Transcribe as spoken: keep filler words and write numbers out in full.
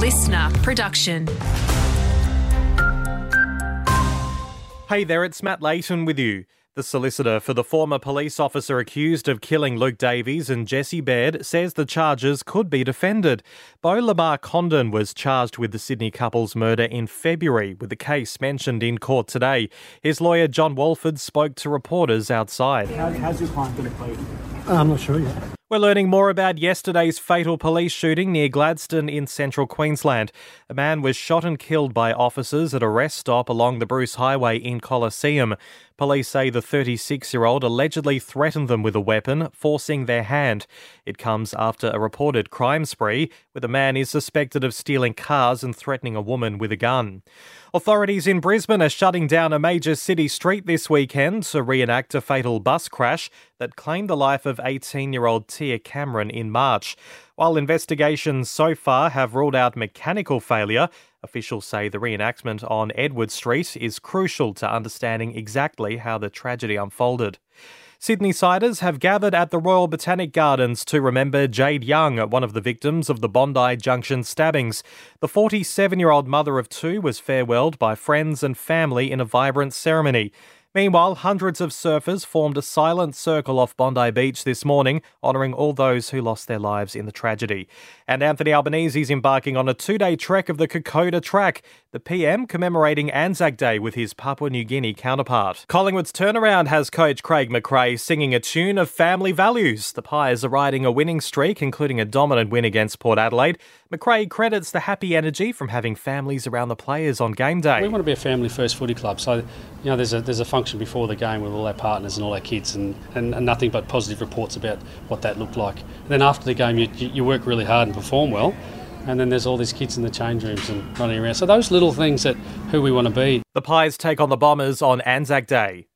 listener production. Hey there, it's Matt Layton with you. The solicitor for the former police officer accused of killing Luke Davies and Jesse Baird says the charges could be defended. Beau Lamar Condon was charged with the Sydney couple's murder in February, with the case mentioned in court today. His lawyer, John Walford, spoke to reporters outside. How, how's your client going to plead? I'm not sure yet. We're learning more about yesterday's fatal police shooting near Gladstone in central Queensland. A man was shot and killed by officers at a rest stop along the Bruce Highway in Coliseum. Police say the thirty-six-year-old allegedly threatened them with a weapon, forcing their hand. It comes after a reported crime spree where the man is suspected of stealing cars and threatening a woman with a gun. Authorities in Brisbane are shutting down a major city street this weekend to reenact a fatal bus crash that claimed the life of eighteen-year-old Tia Cameron in March. While investigations so far have ruled out mechanical failure, officials say the reenactment on Edward Street is crucial to understanding exactly how the tragedy unfolded. Sydney-siders have gathered at the Royal Botanic Gardens to remember Jade Young, one of the victims of the Bondi Junction stabbings. The forty-seven-year-old mother of two was farewelled by friends and family in a vibrant ceremony. Meanwhile, hundreds of surfers formed a silent circle off Bondi Beach this morning, honouring all those who lost their lives in the tragedy. And Anthony Albanese is embarking on a two-day trek of the Kokoda Track, the P M commemorating Anzac Day with his Papua New Guinea counterpart. Collingwood's turnaround has coach Craig McRae singing a tune of family values. The Pies are riding a winning streak, including a dominant win against Port Adelaide. McRae credits the happy energy from having families around the players on game day. We want to be a family-first footy club, so you know there's a there's a function before the game with all our partners and all our kids, and, and, and nothing but positive reports about what that looked like. And then after the game, you, you work really hard and perform well, and then there's all these kids in the change rooms and running around. So those little things that who we want to be. The Pies take on the Bombers on Anzac Day.